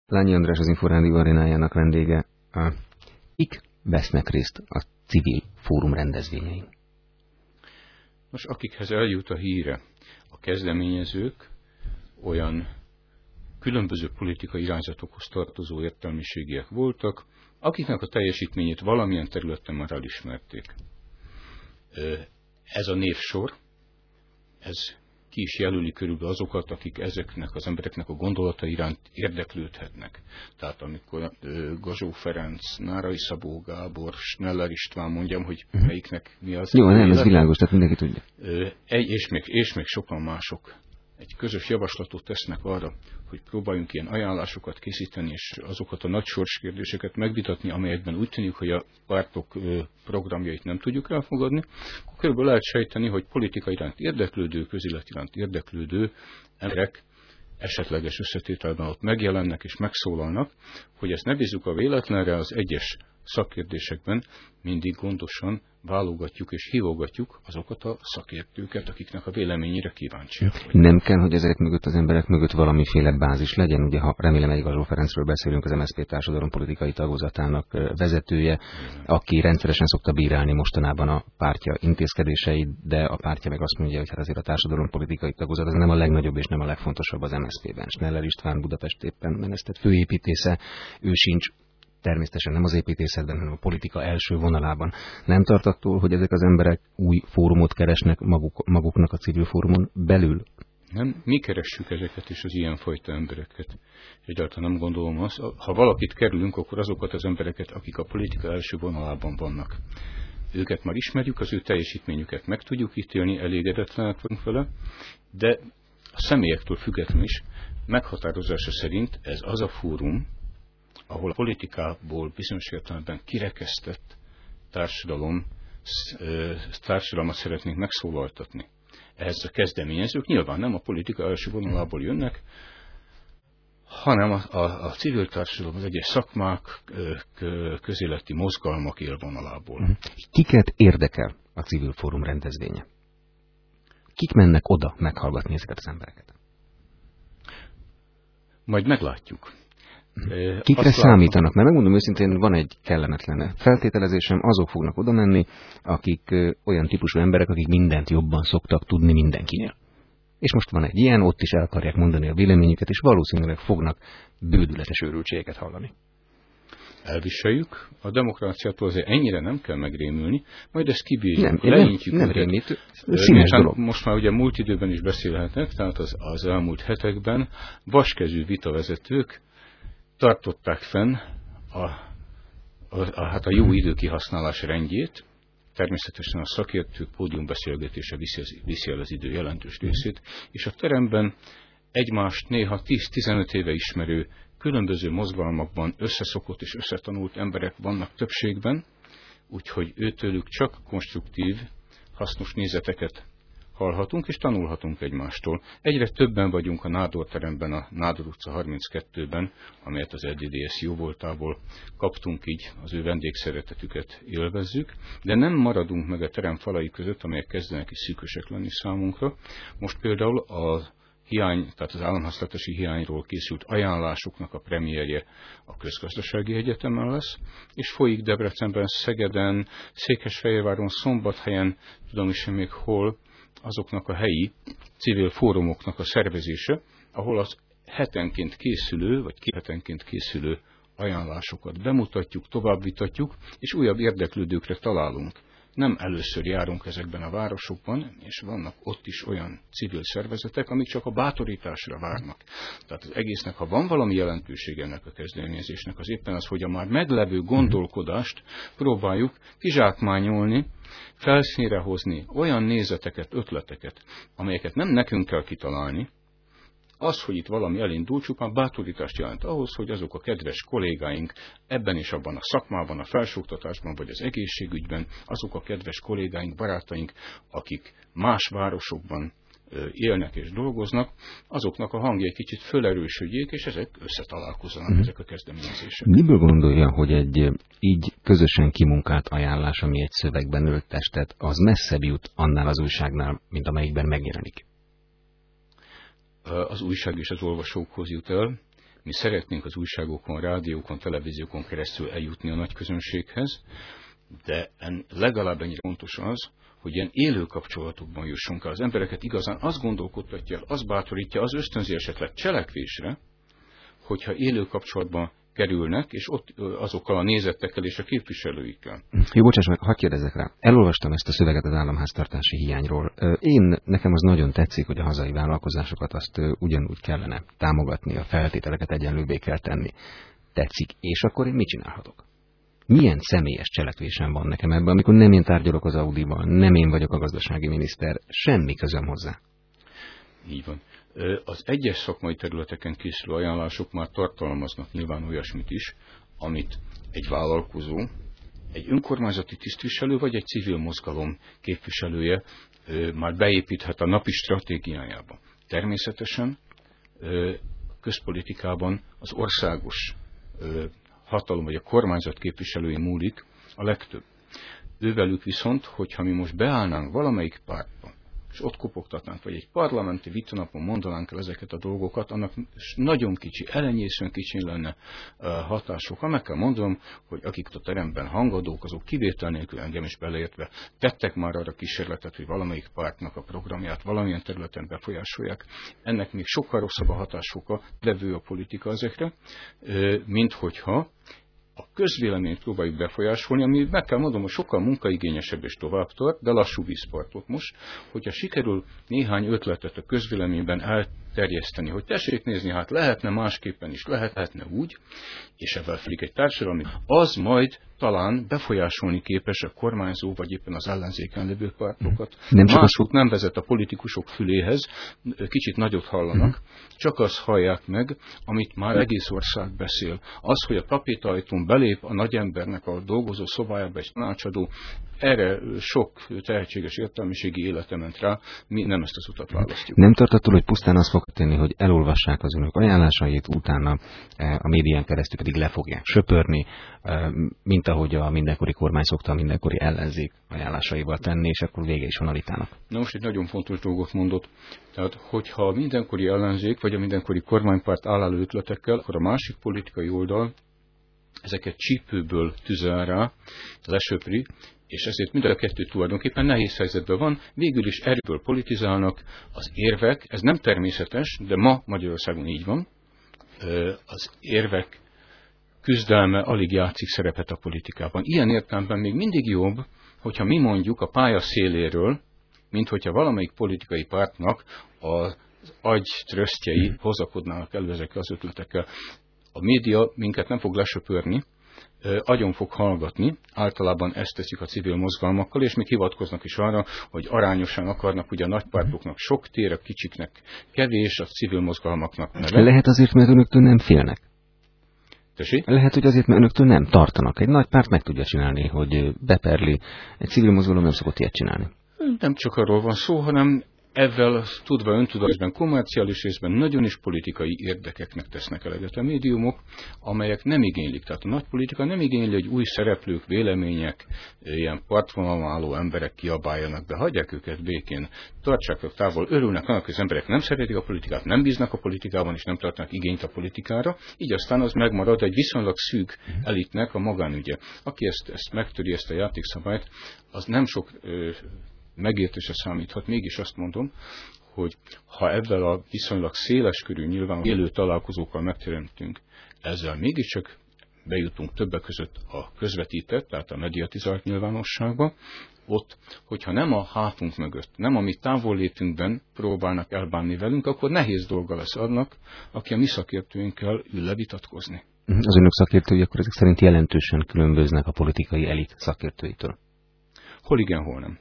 Lányi András, az Inforádió arénájának vendége. Kik vesznek részt a civil fórum rendezvényein? Most akikhez eljut a híre, a kezdeményezők olyan különböző politikai irányzatokhoz tartozó értelmiségiek voltak, akiknek a teljesítményét valamilyen területen már elismerték. Ez a névsor, ez ki is jelöli körülbelül azokat, akik ezeknek az embereknek a gondolata iránt érdeklődhetnek. Tehát amikor Gazsó Ferenc, Nárai Szabó Gábor, Schneller István, mondjam, hogy melyiknek mi az. Jó, nem, ez világos, tehát mindenki tudja. És még sokan mások egy közös javaslatot tesznek arra, hogy próbáljunk ilyen ajánlásokat készíteni, és azokat a nagy sorskérdéseket megvitatni, amelyekben úgy tűnik, hogy a pártok programjait nem tudjuk elfogadni, akkor körülbelül lehet sejteni, hogy politika iránt érdeklődő, közélet iránt érdeklődő emberek esetleges összetételben ott megjelennek és megszólalnak, hogy ezt ne bízzuk a véletlenre, az egyes szakkérdésekben mindig gondosan válogatjuk és hívogatjuk azokat a szakértőket, akiknek a véleményére kíváncsiak. Nem kell, hogy ezek mögött az emberek mögött valamiféle bázis legyen. Ugye, ha remélem egy Gazsó Ferencről beszélünk, az MSZP társadalompolitikai tagozatának vezetője, aki rendszeresen szokta bírálni mostanában a pártja intézkedéseit, de a pártja meg azt mondja, hogy hát azért a társadalompolitikai tagozat az nem a legnagyobb és nem a legfontosabb az MSZP-ben. Schneller István Budapest éppen menesztett főépítésze, ő sincs természetesen nem az építészetben, hanem a politika első vonalában. Nem tart attól, hogy ezek az emberek új fórumot keresnek maguknak a civil fórumon belül? Nem, mi keressük ezeket és az ilyenfajta embereket. Egyáltalán nem gondolom azt. Ha valakit kerülünk, akkor azokat az embereket, akik a politika első vonalában vannak. Őket már ismerjük, az ő teljesítményüket meg tudjuk ítélni, elégedetlenek vagyunk vele, de a személyektől függetlenül is meghatározása szerint ez az a fórum, ahol a politikából bizonyos értelemben kirekesztett társadalmat szeretnénk megszólaltatni. Ehhez a kezdeményezők nyilván nem a politika első vonalából jönnek, hanem a civil társadalom, az egyes szakmák, közéleti mozgalmak élvonalából. Kiket érdekel a civil fórum rendezvénye? Kik mennek oda meghallgatni ezeket az embereket? Majd meglátjuk. Kikre számítanak? Mert megmondom őszintén, van egy kellemetlen feltételezésem, azok fognak oda menni, akik olyan típusú emberek, akik mindent jobban szoktak tudni mindenkinél. És most van egy ilyen, ott is el akarják mondani a véleményüket, és valószínűleg fognak bődületes őrültségeket hallani. Elviseljük. A demokráciától azért ennyire nem kell megrémülni, majd ezt kibírjuk, nem rémít, színes dolog. Most már ugye múlt időben is beszélhetnek, tehát az elmúlt hetekben vaskezű vitavezetők tartották fenn a jó idő kihasználás rendjét. Természetesen a szakértők pódiumbeszélgetése viszi el az idő jelentős részét, és a teremben egymást néha 10-15 éve ismerő, különböző mozgalmakban összeszokott és összetanult emberek vannak többségben, úgyhogy őtőlük csak konstruktív, hasznos nézeteket hallhatunk és tanulhatunk egymástól. Egyre többen vagyunk a Nádor teremben, a Nádor utca 32-ben, amelyet az LDDS jóvoltából kaptunk, így az ő vendégszeretetüket élvezzük, de nem maradunk meg a terem falai között, amelyek kezdenek is szűkösek lenni számunkra. Most például tehát az államháztartási hiányról készült ajánlásoknak a premierje a Közgazdasági Egyetemen lesz, és folyik Debrecenben, Szegeden, Székesfehérváron, Szombathelyen, tudom is még hol, azoknak a helyi civil fórumoknak a szervezése, ahol az hetenként készülő, vagy 2 hetenként készülő ajánlásokat bemutatjuk, továbbvitatjuk, és újabb érdeklődőkre találunk. Nem először járunk ezekben a városokban, és vannak ott is olyan civil szervezetek, amik csak a bátorításra várnak. Tehát az egésznek, ha van valami jelentőség ennek a kezdeményezésnek, az éppen az, hogy a már meglevő gondolkodást próbáljuk kizsákmányolni, felszínre hozni olyan nézeteket, ötleteket, amelyeket nem nekünk kell kitalálni. Az, hogy itt valami elindul, csupán bátorítást jelent ahhoz, hogy azok a kedves kollégáink ebben és abban a szakmában, a felsőoktatásban vagy az egészségügyben, azok a kedves kollégáink, barátaink, akik más városokban élnek és dolgoznak, azoknak a hangja egy kicsit fölerősödjék, és ezek összetalálkozzanak, ezek a kezdeményezések. Miből gondolja, hogy egy így közösen kimunkált ajánlás, ami egy szövegben ölt testet, az messzebb jut annál az újságnál, mint amelyikben megjelenik? Az újság és az olvasókhoz jut el. Mi szeretnénk az újságokon, rádiókon, televíziókon keresztül eljutni a nagy közönséghez, de legalább ennyire fontos az, hogy ilyen élő kapcsolatokban jussunk el. Az embereket igazán azt gondolkodtatja, az bátorítja, az ösztönzi esetleg cselekvésre, hogyha élő kapcsolatban kerülnek, és ott azokkal a nézettekkel és a képviselőikkel. Jó, bocsáss meg, hadd kérdezzek rá. Elolvastam ezt a szöveget az államháztartási hiányról. Nekem az nagyon tetszik, hogy a hazai vállalkozásokat azt ugyanúgy kellene támogatni, a feltételeket egyenlőbbé kell tenni. Tetszik, és akkor én mit csinálhatok? Milyen személyes cselekvésem van nekem ebben, amikor nem én tárgyalok az Audival, nem én vagyok a gazdasági miniszter, semmi közöm hozzá? Így van. Az egyes szakmai területeken készülő ajánlások már tartalmaznak nyilván olyasmit is, amit egy vállalkozó, egy önkormányzati tisztviselő vagy egy civil mozgalom képviselője már beépíthet a napi stratégiájába. Természetesen közpolitikában az országos hatalom vagy a kormányzat képviselői múlik a legtöbb. Ővelük viszont, hogyha mi most beállnánk valamelyik pártba, és ott kopogtatnánk, vagy egy parlamenti vitanapon mondanánk el ezeket a dolgokat, annak nagyon kicsi, elenyészően kicsi lenne hatásokkal. Meg kell mondanom, hogy akik a teremben hangadók, azok kivétel nélkül, engem is beleértve, tettek már arra kísérletet, hogy valamelyik pártnak a programját valamilyen területen befolyásolják. Ennek még sokkal rosszabb a hatásfoka, levő a politika ezekre, mint hogyha a közvéleményt próbáljuk befolyásolni, ami meg kell mondom, hogy sokkal munkaigényesebb és tovább tart, de lassú vízpartot most, hogyha sikerül néhány ötletet a közvéleményben elterjeszteni, hogy tessék nézni, hát lehetne másképpen is, lehetne úgy, és ebben felik egy társadalmi, az majd talán befolyásolni képes a kormányzó, vagy éppen az ellenzéken lévő pártokat. Mások nem vezet a politikusok füléhez, kicsit nagyot hallanak, csak azt hallják meg, amit már egész ország beszél. Az, hogy a tapétajtón belép a nagyembernek a dolgozó szobájába egy tanácsadó, erre sok tehetséges értelmiségi élete ment rá, mi nem ezt az utat választjuk. Nem tart attól, hogy pusztán azt fog tenni, hogy elolvassák az önök ajánlásait, utána a médián keresztül pedig le fogják söpörni, mint ahogy a mindenkori kormány szokta a mindenkori ellenzék ajánlásaival tenni, és akkor vége is van a vitának. Na most egy nagyon fontos dolgot mondott. Tehát, hogyha a mindenkori ellenzék, vagy a mindenkori kormánypárt áll elő ötletekkel, akkor a másik politikai oldal ezeket csípőből tüzel rá, lesöpri, és ezért mind a kettő tulajdonképpen nehéz helyzetben van, végül is erről politizálnak az érvek, ez nem természetes, de ma Magyarországon így van, az érvek küzdelme alig játszik szerepet a politikában. Ilyen értelemben még mindig jobb, hogyha mi mondjuk a pálya széléről, mint hogyha valamelyik politikai pártnak az agytrösztjei hozakodnának elő ezekkel az ötletekkel. A média minket nem fog lesöpörni, agyon fog hallgatni, általában ezt teszik a civil mozgalmakkal, és még hivatkoznak is arra, hogy arányosan akarnak, ugye a nagypártoknak sok tér, a kicsiknek kevés, a civil mozgalmaknak neve. Lehet azért, mert önöktől nem félnek. Tessék? Lehet, hogy azért, mert önöktől nem tartanak. Egy nagy párt meg tudja csinálni, hogy beperli. Egy civil mozgalom nem szokott ilyet csinálni. Nem csak arról van szó, hanem ezzel tudva öntudatosban, kommerciális részben nagyon is politikai érdekeknek tesznek eleget a médiumok, amelyek nem igénylik. Tehát a nagy politika nem igényli, hogy új szereplők, vélemények, ilyen partvonalon álló emberek kiabáljanak be, hagyják őket békén, tartsák ők távol, örülnek annak, hogy az emberek nem szeretik a politikát, nem bíznak a politikában, és nem tartanak igényt a politikára, így aztán az megmarad egy viszonylag szűk elitnek a magánügye. Aki ezt megtöri, ezt a játékszabályt, az nem sok megértésre számíthat. Mégis azt mondom, hogy ha ebben a viszonylag széleskörű nyilván élő találkozókkal megteremtünk, ezzel mégiscsak bejutunk többek között a közvetített, tehát a mediatizált nyilvánosságba, ott, hogyha nem a hátunk mögött, nem a mi távollétünkben próbálnak elbánni velünk, akkor nehéz dolga lesz annak, aki a mi szakértőinkkel ül levitatkozni. Az önök szakértői akkor ezek szerint jelentősen különböznek a politikai elit szakértőitől. Hol igen, hol nem.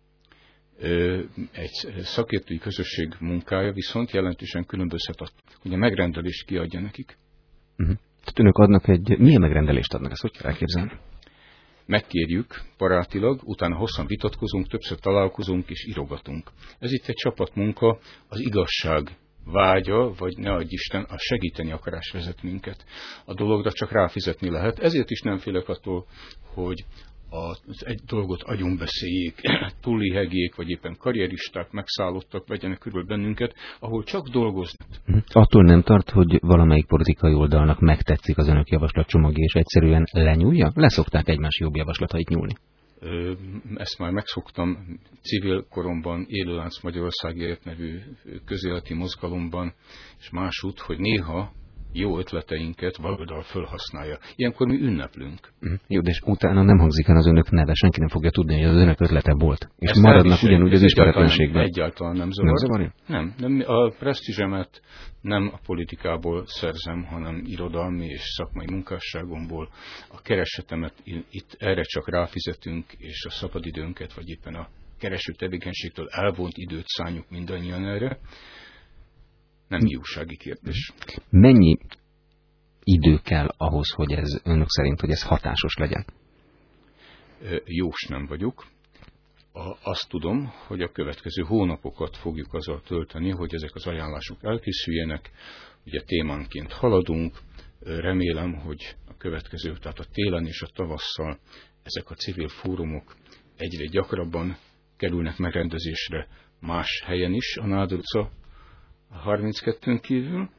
Egy szakértői közösség munkája viszont jelentősen különbözhet attól, hogy a megrendelést kiadja nekik. Tehát önök adnak milyen megrendelést adnak? Ezt hogy kell elképzelni? Megkérjük barátilag, utána hosszan vitatkozunk, többször találkozunk és írogatunk. Ez itt egy csapatmunka, az igazság vágya, vagy ne adj Isten, a segíteni akarás vezet minket. A dologra csak ráfizetni lehet. Ezért is nem félek attól, hogy egy dolgot agyonbeszéljék, túlihegjék, vagy éppen karrieristák, megszállottak, vegyenek körül bennünket, ahol csak dolgoznak. Attól nem tart, hogy valamelyik politikai oldalnak megtetszik az önök javaslatcsomagja, és egyszerűen lenyúlja? Leszokták egymás jobb javaslatait nyúlni? Ezt már megszoktam civil koromban, Élőlánc Magyarországért nevű közéleti mozgalomban, és másút, hogy néha jó ötleteinket valahogy fölhasználja. Ilyenkor mi ünneplünk. Jó, de és utána nem hangzik el az önök neve, senki nem fogja tudni, hogy az önök ötlete volt. És ezt maradnak ugyanúgy az ismeretlenségben. Egyáltalán nem zavar. Nem, a presztízsemet nem a politikából szerzem, hanem irodalmi és szakmai munkásságomból. A keresetemet itt erre csak ráfizetünk, és a szabadidőnket, vagy éppen a kereső tevékenységtől elvont időt szánjuk mindannyian erre. Nem jósági kérdés. Mennyi idő kell ahhoz, hogy ez önök szerint, hogy ez hatásos legyen? Jós nem vagyok. Azt tudom, hogy a következő hónapokat fogjuk azzal tölteni, hogy ezek az ajánlások elkészüljenek. Ugye témánként haladunk. Remélem, hogy a következő, tehát a télen és a tavasszal ezek a civil fórumok egyre gyakrabban kerülnek megrendezésre más helyen is, a Nádor utca a 32-ön kívül.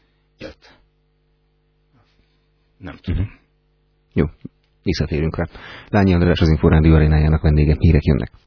Nem tudom. Jó, visszatérünk rá. Lányi András, az Inforádió arénájának vendége. Hírek jönnek.